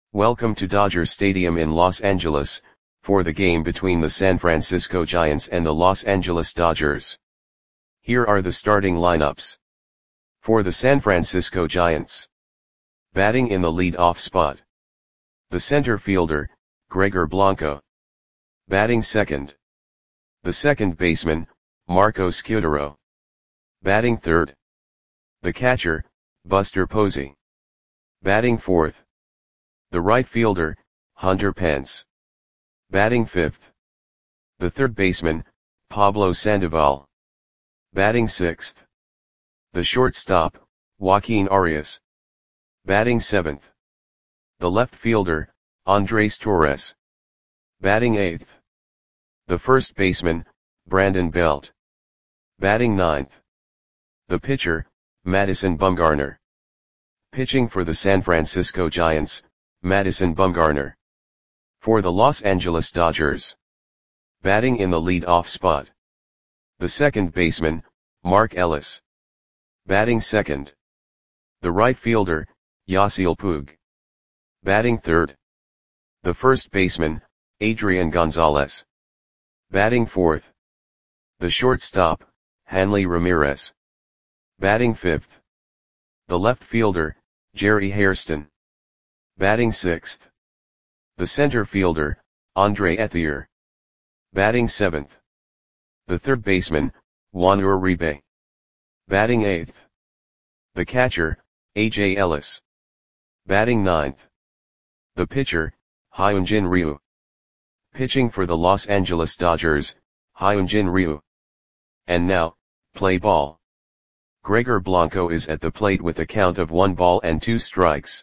Welcome to Dodger Stadium in Los Angeles, for the game between the San Francisco Giants and the Los Angeles Dodgers. Here are the starting lineups. For the San Francisco Giants. Batting in the lead-off spot. The center fielder, Gregor Blanco. Batting second. The second baseman, Marco Scutaro. Batting third. The catcher, Buster Posey. Batting fourth. The right fielder, Hunter Pence. Batting fifth. The third baseman, Pablo Sandoval. Batting sixth. The shortstop, Joaquin Arias. Batting seventh. The left fielder, Andres Torres. Batting eighth. The first baseman, Brandon Belt. Batting ninth. The pitcher, Madison Bumgarner. Pitching for the San Francisco Giants, Madison Bumgarner. For the Los Angeles Dodgers. Batting in the lead-off spot. The second baseman, Mark Ellis. Batting second. The right fielder, Yasiel Puig. Batting third. The first baseman, Adrian Gonzalez. Batting fourth. The shortstop, Hanley Ramirez. Batting fifth. The left fielder, Jerry Hairston. Batting sixth. The center fielder, Andre Ethier. Batting seventh. The third baseman, Juan Uribe. Batting eighth. The catcher, A.J. Ellis. Batting ninth. The pitcher, Hyunjin Ryu. Pitching for the Los Angeles Dodgers, Hyunjin Ryu. And now, play ball. Gregor Blanco is at the plate with a count of 1 ball and 2 strikes.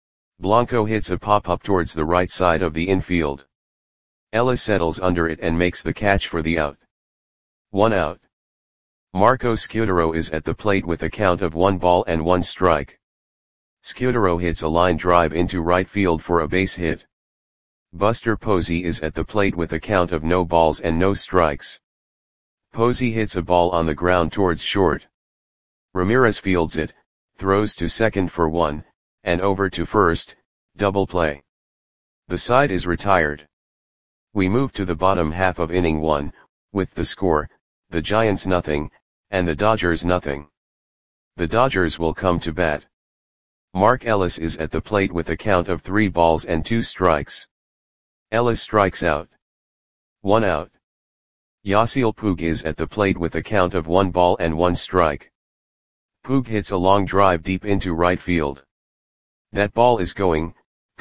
Blanco hits a pop-up towards the right side of the infield. Ellis settles under it and makes the catch for the out. 1 out. Marco Scutaro is at the plate with a count of 1 ball and 1 strike. Scutaro hits a line drive into right field for a base hit. Buster Posey is at the plate with a count of no balls and no strikes. Posey hits a ball on the ground towards short. Ramirez fields it, throws to second for 1, and over to first, double play. The side is retired. We move to the bottom half of inning 1, with the score, the Giants nothing, and the Dodgers nothing. The Dodgers will come to bat. Mark Ellis is at the plate with a count of 3 balls and 2 strikes. Ellis strikes out. 1 out. Yasiel Puig is at the plate with a count of 1 ball and 1 strike. Puig hits a long drive deep into right field. That ball is gone.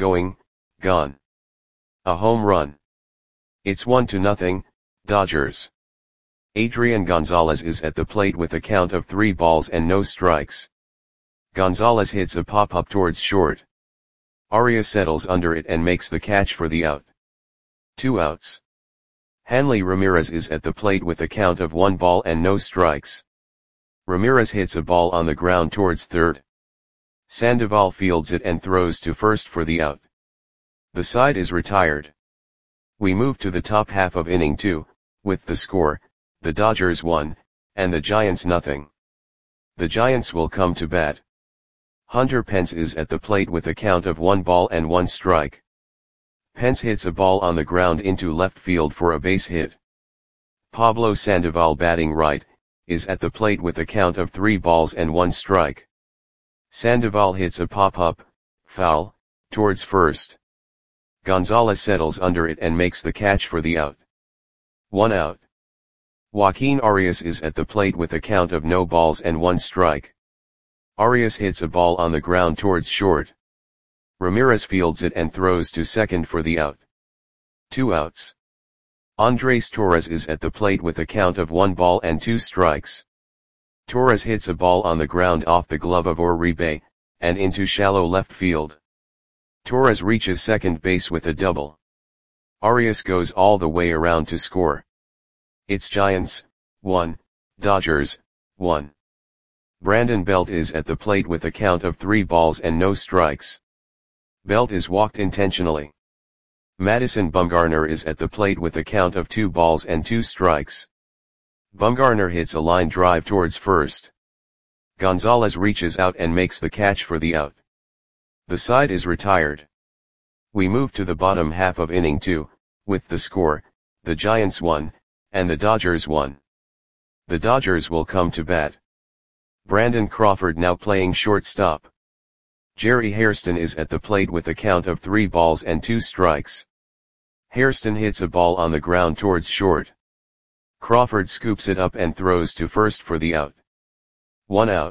A home run. It's 1-0, Dodgers. Adrian Gonzalez is at the plate with a count of 3 balls and no strikes. Gonzalez hits a pop-up towards short. Arias settles under it and makes the catch for the out. 2 outs. Hanley Ramirez is at the plate with a count of 1 ball and no strikes. Ramirez hits a ball on the ground towards third. Sandoval fields it and throws to first for the out. The side is retired. We move to the top half of inning 2, with the score, the Dodgers 1, and the Giants nothing. The Giants will come to bat. Hunter Pence is at the plate with a count of 1 ball and 1 strike. Pence hits a ball on the ground into left field for a base hit. Pablo Sandoval, batting right, is at the plate with a count of 3 balls and 1 strike. Sandoval hits a pop-up, foul, towards first. Gonzalez settles under it and makes the catch for the out. 1 out. Joaquin Arias is at the plate with a count of no balls and 1 strike. Arias hits a ball on the ground towards short. Ramirez fields it and throws to second for the out. 2 outs. Andres Torres is at the plate with a count of 1 ball and 2 strikes. Torres hits a ball on the ground off the glove of Uribe, and into shallow left field. Torres reaches second base with a double. Arias goes all the way around to score. It's Giants, 1, Dodgers, 1. Brandon Belt is at the plate with a count of 3 balls and no strikes. Belt is walked intentionally. Madison Bumgarner is at the plate with a count of 2 balls and 2 strikes. Bumgarner hits a line drive towards first. Gonzalez reaches out and makes the catch for the out. The side is retired. We move to the bottom half of inning 2, with the score, the Giants won, and the Dodgers won. The Dodgers will come to bat. Brandon Crawford now playing shortstop. Jerry Hairston is at the plate with a count of 3 balls and 2 strikes. Hairston hits a ball on the ground towards short. Crawford scoops it up and throws to first for the out. 1 out.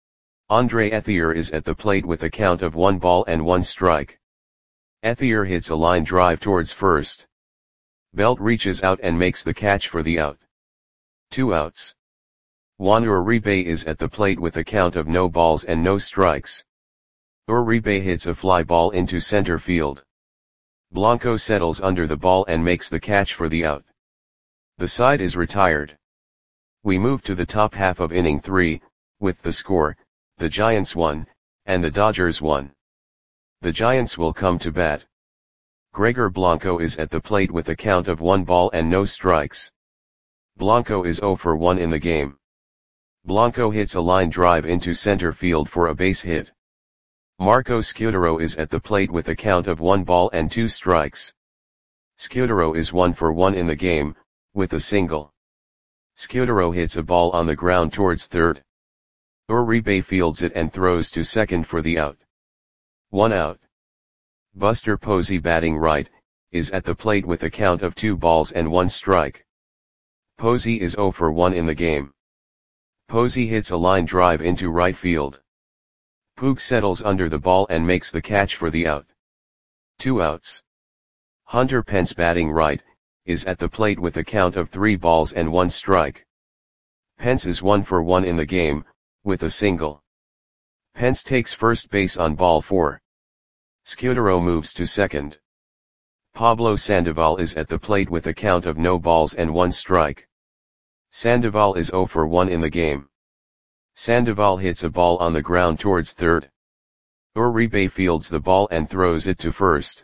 Andre Ethier is at the plate with a count of 1 ball and 1 strike. Ethier hits a line drive towards first. Belt reaches out and makes the catch for the out. 2 outs. Juan Uribe is at the plate with a count of no balls and no strikes. Uribe hits a fly ball into center field. Blanco settles under the ball and makes the catch for the out. The side is retired. We move to the top half of inning 3, with the score, the Giants won, and the Dodgers won. The Giants will come to bat. Gregor Blanco is at the plate with a count of 1 ball and no strikes. Blanco is 0 for 1 in the game. Blanco hits a line drive into center field for a base hit. Marco Scutaro is at the plate with a count of 1 ball and 2 strikes. Scutaro is 1 for 1 in the game, with a single. Scutaro hits a ball on the ground towards third. Uribe fields it and throws to second for the out. 1 out. Buster Posey batting right, is at the plate with a count of 2 balls and 1 strike. Posey is 0 for 1 in the game. Posey hits a line drive into right field. Puig settles under the ball and makes the catch for the out. 2 outs. Hunter Pence batting right, is at the plate with a count of 3 balls and 1 strike. Pence is 1 for 1 in the game, with a single. Pence takes first base on ball 4. Scutaro moves to second. Pablo Sandoval is at the plate with a count of no balls and 1 strike. Sandoval is 0 for 1 in the game. Sandoval hits a ball on the ground towards third. Uribe fields the ball and throws it to first.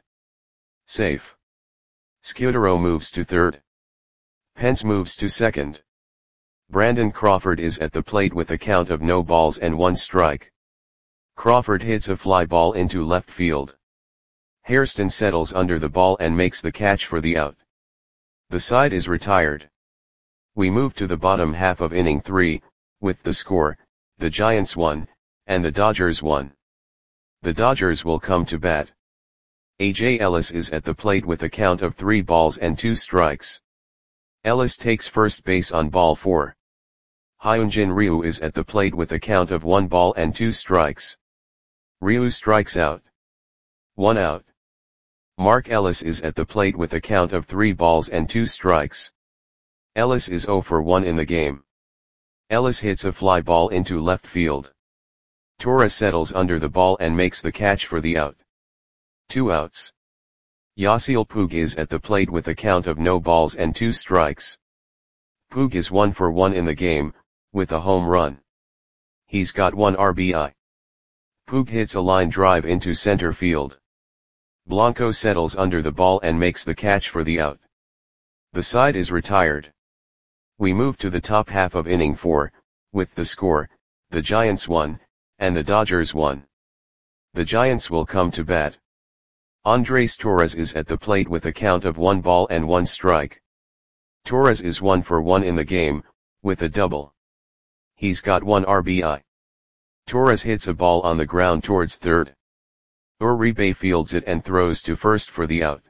Safe. Scutaro moves to third. Pence moves to second. Brandon Crawford is at the plate with a count of no balls and 1 strike. Crawford hits a fly ball into left field. Hairston settles under the ball and makes the catch for the out. The side is retired. We move to the bottom half of inning 3, with the score, the Giants won, and the Dodgers won. The Dodgers will come to bat. A.J. Ellis is at the plate with a count of 3 balls and 2 strikes. Ellis takes first base on ball 4. Hyunjin Ryu is at the plate with a count of 1 ball and 2 strikes. Ryu strikes out. 1 out. Mark Ellis is at the plate with a count of 3 balls and 2 strikes. Ellis is 0 for 1 in the game. Ellis hits a fly ball into left field. Torres settles under the ball and makes the catch for the out. 2 outs. Yasiel Puig is at the plate with a count of no balls and 2 strikes. Puig is 1 for 1 in the game, with a home run. He's got 1 RBI. Puig hits a line drive into center field. Blanco settles under the ball and makes the catch for the out. The side is retired. We move to the top half of inning 4, with the score, the Giants won, and the Dodgers won. The Giants will come to bat. Andres Torres is at the plate with a count of 1 ball and 1 strike. Torres is 1 for 1 in the game, with a double. He's got 1 RBI. Torres hits a ball on the ground towards third. Uribe fields it and throws to first for the out.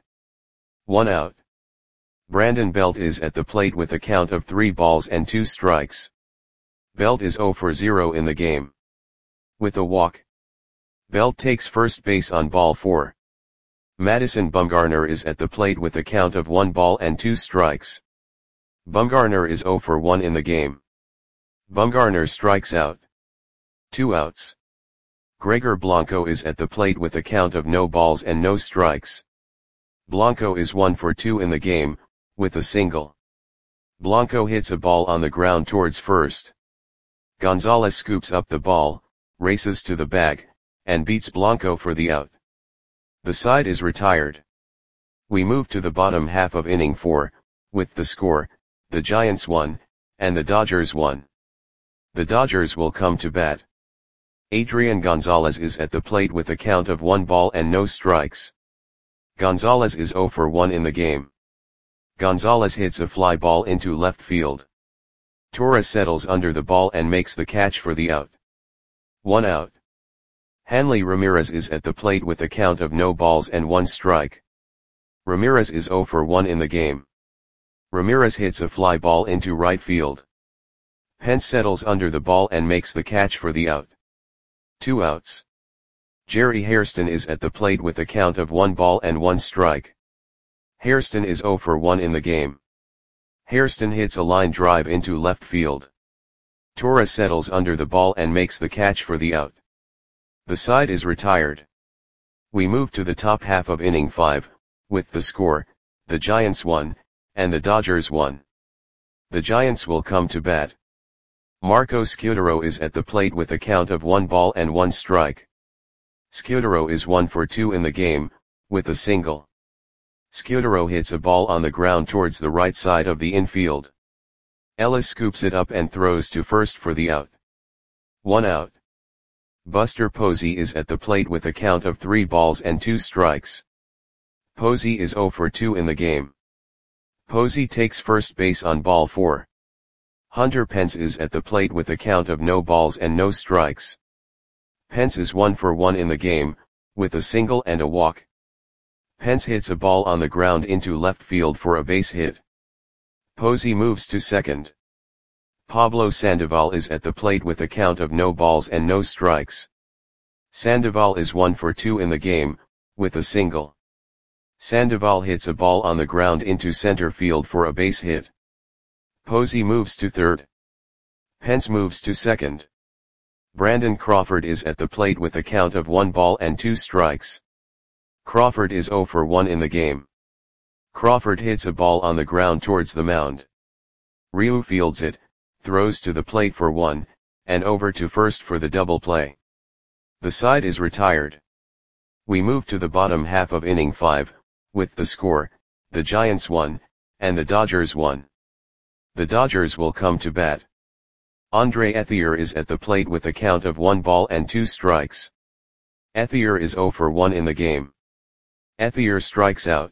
1 out. Brandon Belt is at the plate with a count of 3 balls and 2 strikes. Belt is 0 for 0 in the game. With a walk. Belt takes first base on ball 4. Madison Bumgarner is at the plate with a count of 1 ball and 2 strikes. Bumgarner is 0 for 1 in the game. Bumgarner strikes out. 2 outs. Gregor Blanco is at the plate with a count of no balls and no strikes. Blanco is 1 for 2 in the game, with a single. Blanco hits a ball on the ground towards first. Gonzalez scoops up the ball, races to the bag, and beats Blanco for the out. The side is retired. We move to the bottom half of inning 4, with the score, the Giants won, and the Dodgers won. The Dodgers will come to bat. Adrian Gonzalez is at the plate with a count of 1 ball and no strikes. Gonzalez is 0 for 1 in the game. Gonzalez hits a fly ball into left field. Torres settles under the ball and makes the catch for the out. 1 out. Hanley Ramirez is at the plate with a count of no balls and 1 strike. Ramirez is 0 for 1 in the game. Ramirez hits a fly ball into right field. Pence settles under the ball and makes the catch for the out. 2 outs. Jerry Hairston is at the plate with a count of 1 ball and 1 strike. Hairston is 0 for 1 in the game. Hairston hits a line drive into left field. Torres settles under the ball and makes the catch for the out. The side is retired. We move to the top half of inning 5, with the score, the Giants 1, and the Dodgers 1. The Giants will come to bat. Marco Scutaro is at the plate with a count of 1 ball and 1 strike. Scutaro is 1 for 2 in the game, with a single. Scutaro hits a ball on the ground towards the right side of the infield. Ellis scoops it up and throws to first for the out. 1 out. Buster Posey is at the plate with a count of 3 balls and 2 strikes. Posey is 0 for 2 in the game. Posey takes first base on ball 4. Hunter Pence is at the plate with a count of no balls and no strikes. Pence is 1 for 1 in the game, with a single and a walk. Pence hits a ball on the ground into left field for a base hit. Posey moves to second. Pablo Sandoval is at the plate with a count of no balls and no strikes. Sandoval is 1 for 2 in the game, with a single. Sandoval hits a ball on the ground into center field for a base hit. Posey moves to third. Pence moves to second. Brandon Crawford is at the plate with a count of 1 ball and 2 strikes. Crawford is 0 for 1 in the game. Crawford hits a ball on the ground towards the mound. Ryu fields it, throws to the plate for 1, and over to first for the double play. The side is retired. We move to the bottom half of inning 5, with the score, the Giants 1, and the Dodgers 1. The Dodgers will come to bat. Andre Ethier is at the plate with a count of 1 ball and 2 strikes. Ethier is 0 for 1 in the game. Ethier strikes out.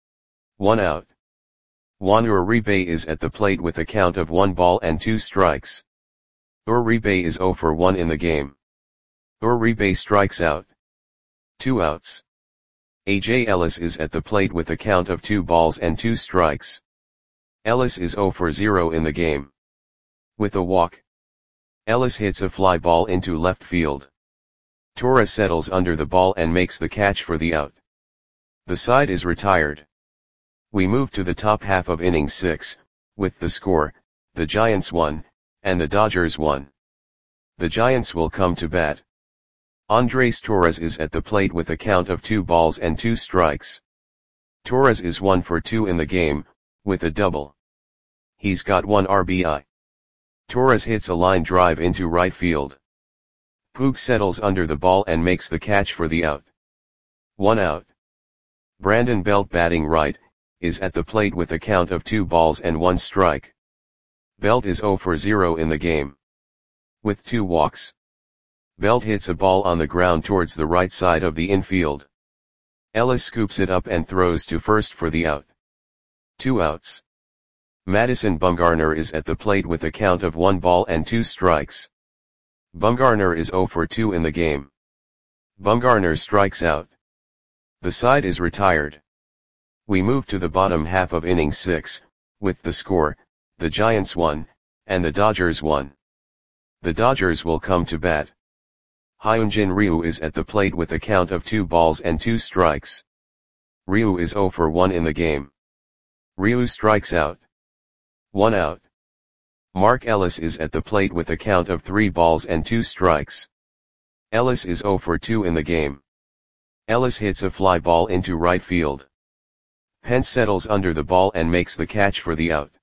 1 out. Juan Uribe is at the plate with a count of 1 ball and 2 strikes. Uribe is 0 for 1 in the game. Uribe strikes out. 2 outs. A.J. Ellis is at the plate with a count of 2 balls and 2 strikes. Ellis is 0 for 0 in the game. With a walk. Ellis hits a fly ball into left field. Torres settles under the ball and makes the catch for the out. The side is retired. We move to the top half of inning 6, with the score, the Giants 1, and the Dodgers 1. The Giants will come to bat. Andres Torres is at the plate with a count of 2 balls and 2 strikes. Torres is 1 for 2 in the game, with a double. He's got 1 RBI. Torres hits a line drive into right field. Puig settles under the ball and makes the catch for the out. 1 out. Brandon Belt, batting right, is at the plate with a count of 2 balls and 1 strike. Belt is 0 for 0 in the game. With 2 walks. Belt hits a ball on the ground towards the right side of the infield. Ellis scoops it up and throws to first for the out. 2 outs. Madison Bumgarner is at the plate with a count of 1 ball and 2 strikes. Bumgarner is 0 for 2 in the game. Bumgarner strikes out. The side is retired. We move to the bottom half of inning 6, with the score, the Giants 1, and the Dodgers 1. The Dodgers will come to bat. Hyunjin Ryu is at the plate with a count of 2 balls and 2 strikes. Ryu is 0 for 1 in the game. Ryu strikes out. 1 out. Mark Ellis is at the plate with a count of 3 balls and 2 strikes. Ellis is 0 for 2 in the game. Ellis hits a fly ball into right field. Pence settles under the ball and makes the catch for the out.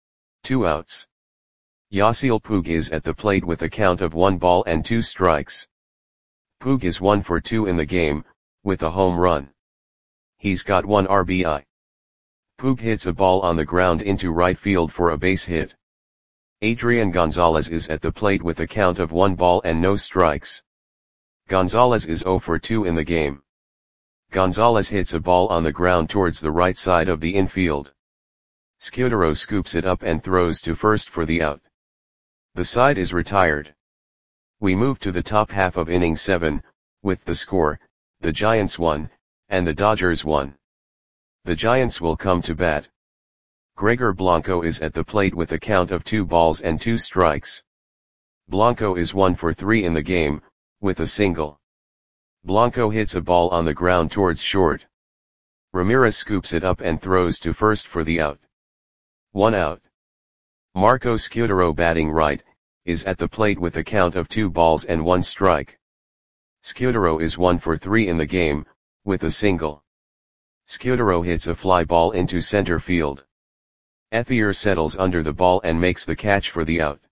2 outs. Yasiel Puig is at the plate with a count of 1 ball and 2 strikes. Puig is 1 for 2 in the game, with a home run. He's got 1 RBI. Puig hits a ball on the ground into right field for a base hit. Adrian Gonzalez is at the plate with a count of 1 ball and no strikes. Gonzalez is 0 for 2 in the game. Gonzalez hits a ball on the ground towards the right side of the infield. Scudero scoops it up and throws to first for the out. The side is retired. We move to the top half of inning 7, with the score, the Giants 1, and the Dodgers 1. The Giants will come to bat. Gregor Blanco is at the plate with a count of 2 balls and 2 strikes. Blanco is 1 for 3 in the game, with a single. Blanco hits a ball on the ground towards short. Ramirez scoops it up and throws to first for the out. 1 out. Marco Scudero, batting right, is at the plate with a count of 2 balls and 1 strike. Scudero is 1 for 3 in the game, with a single. Scudero hits a fly ball into center field. Ethier settles under the ball and makes the catch for the out.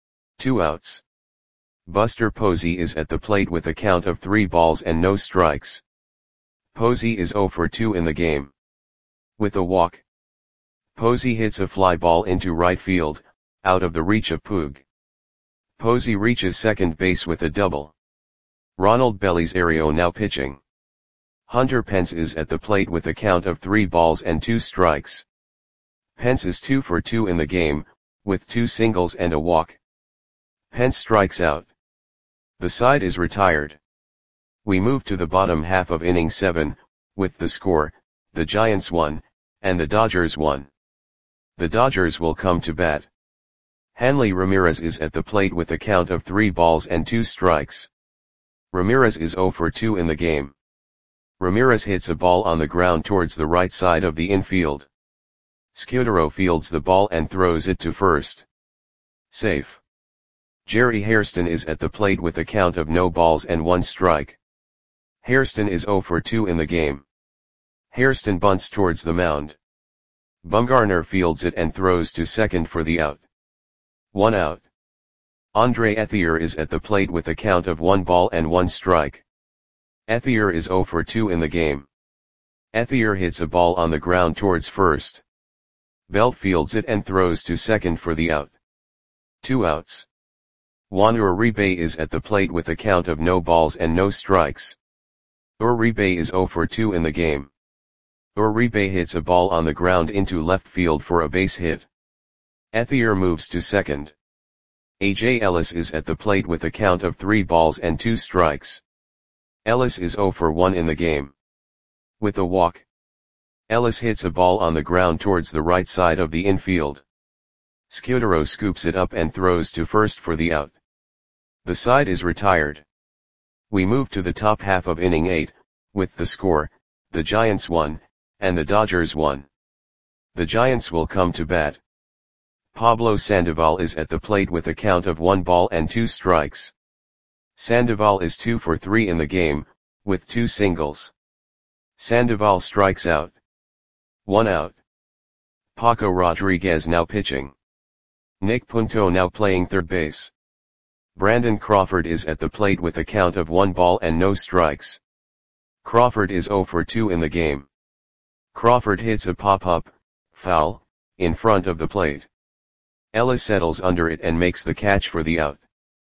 2 outs. Buster Posey is at the plate with a count of 3 balls and no strikes. Posey is 0 for 2 in the game. With a walk. Posey hits a fly ball into right field, out of the reach of Puig. Posey reaches second base with a double. Ronald Belisario now pitching. Hunter Pence is at the plate with a count of 3 balls and 2 strikes. Pence is 2 for 2 in the game, with 2 singles and a walk. Pence strikes out. The side is retired. We move to the bottom half of inning 7, with the score, the Giants 1, and the Dodgers 1. The Dodgers will come to bat. Hanley Ramirez is at the plate with a count of 3 balls and 2 strikes. Ramirez is 0 for 2 in the game. Ramirez hits a ball on the ground towards the right side of the infield. Scudero fields the ball and throws it to first. Safe. Jerry Hairston is at the plate with a count of no balls and 1 strike. Hairston is 0 for 2 in the game. Hairston bunts towards the mound. Bumgarner fields it and throws to second for the out. 1 out. Andre Ethier is at the plate with a count of 1 ball and 1 strike. Ethier is 0 for 2 in the game. Ethier hits a ball on the ground towards first. Belt fields it and throws to second for the out. 2 outs. Juan Uribe is at the plate with a count of no balls and no strikes. Uribe is 0 for 2 in the game. Uribe hits a ball on the ground into left field for a base hit. Ethier moves to second. A.J. Ellis is at the plate with a count of 3 balls and 2 strikes. Ellis is 0 for 1 in the game. With a walk. Ellis hits a ball on the ground towards the right side of the infield. Scudero scoops it up and throws to first for the out. The side is retired. We move to the top half of inning 8, with the score, the Giants 1, and the Dodgers 1. The Giants will come to bat. Pablo Sandoval is at the plate with a count of 1 ball and 2 strikes. Sandoval is 2 for 3 in the game, with 2 singles. Sandoval strikes out. 1 out. Paco Rodriguez now pitching. Nick Punto now playing third base. Brandon Crawford is at the plate with a count of 1 ball and no strikes. Crawford is 0 for 2 in the game. Crawford hits a pop-up, foul, in front of the plate. Ellis settles under it and makes the catch for the out.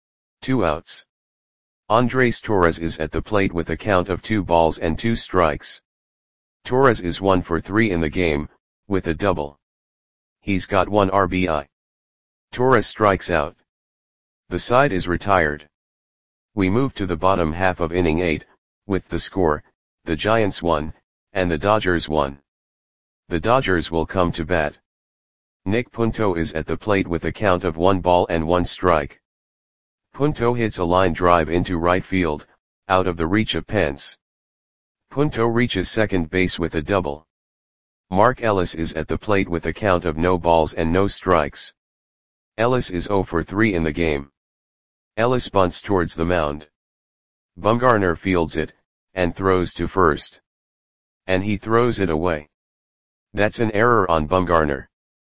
2 outs. Andres Torres is at the plate with a count of 2 balls and 2 strikes. Torres is 1 for 3 in the game, with a double. He's got 1 RBI. Torres strikes out. The side is retired. We move to the bottom half of inning 8, with the score, the Giants 1, and the Dodgers 1. The Dodgers will come to bat. Nick Punto is at the plate with a count of 1 ball and 1 strike. Punto hits a line drive into right field, out of the reach of Pence. Punto reaches second base with a double. Mark Ellis is at the plate with a count of no balls and no strikes. Ellis is 0 for 3 in the game. Ellis bunts towards the mound. Bumgarner fields it, and throws to first. And he throws it away. That's an error on Bumgarner.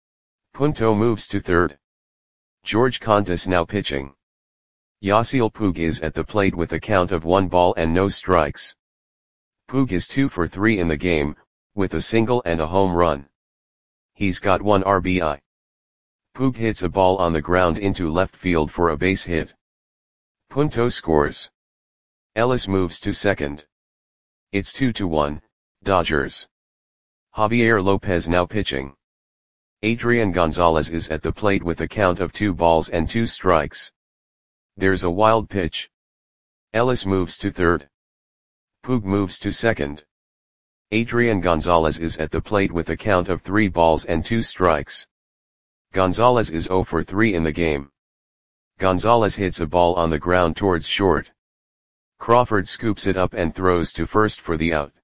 Punto moves to third. George Contis now pitching. Yasiel Puig is at the plate with a count of 1 ball and no strikes. Puig is 2 for 3 in the game, with a single and a home run. He's got 1 RBI. Puig hits a ball on the ground into left field for a base hit. Punto scores. Ellis moves to second. It's 2-1, Dodgers. Javier Lopez now pitching. Adrian Gonzalez is at the plate with a count of 2 balls and 2 strikes. There's a wild pitch. Ellis moves to third. Puig moves to second. Adrian Gonzalez is at the plate with a count of 3 balls and 2 strikes. Gonzalez is 0 for 3 in the game. Gonzalez hits a ball on the ground towards short. Crawford scoops it up and throws to first for the out.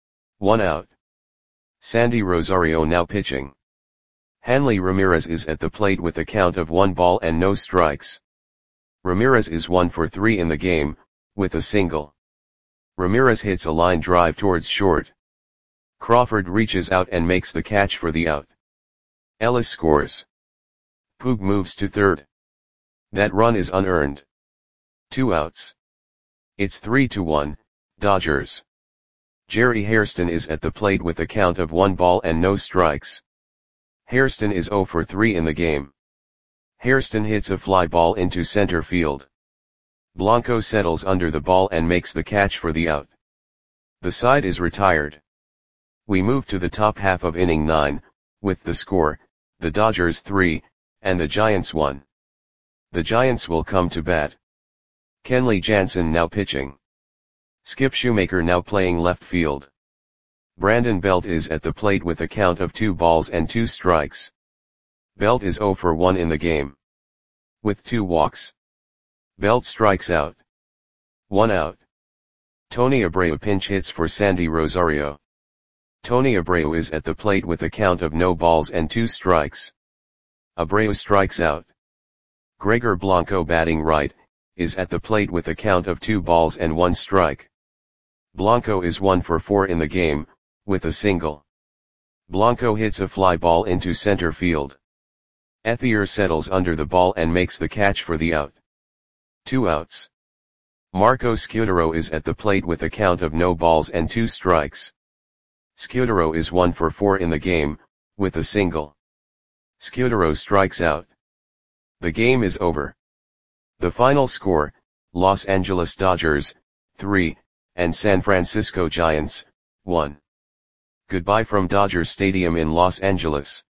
1 out. Sandy Rosario now pitching. Hanley Ramirez is at the plate with a count of 1 ball and no strikes. Ramirez is 1 for 3 in the game, with a single. Ramirez hits a line drive towards short. Crawford reaches out and makes the catch for the out. Ellis scores. Puig moves to third. That run is unearned. 2 outs. It's 3-1, Dodgers. Jerry Hairston is at the plate with a count of 1 ball and no strikes. Hairston is 0 for 3 in the game. Hairston hits a fly ball into center field. Blanco settles under the ball and makes the catch for the out. The side is retired. We move to the top half of inning 9, with the score, the Dodgers 3, and the Giants 1. The Giants will come to bat. Kenley Jansen now pitching. Skip Shoemaker now playing left field. Brandon Belt is at the plate with a count of 2 balls and 2 strikes. Belt is 0 for 1 in the game. With 2 walks. Belt strikes out. 1 out. Tony Abreu pinch hits for Sandy Rosario. Tony Abreu is at the plate with a count of no balls and 2 strikes. Abreu strikes out. Gregor Blanco batting right, is at the plate with a count of 2 balls and 1 strike. Blanco is 1 for 4 in the game, with a single. Blanco hits a fly ball into center field. Ethier settles under the ball and makes the catch for the out. 2 outs. Marco Scutaro is at the plate with a count of no balls and 2 strikes. Scutaro is 1 for 4 in the game, with a single. Scutaro strikes out. The game is over. The final score, Los Angeles Dodgers, 3, and San Francisco Giants, 1. Goodbye from Dodger Stadium in Los Angeles.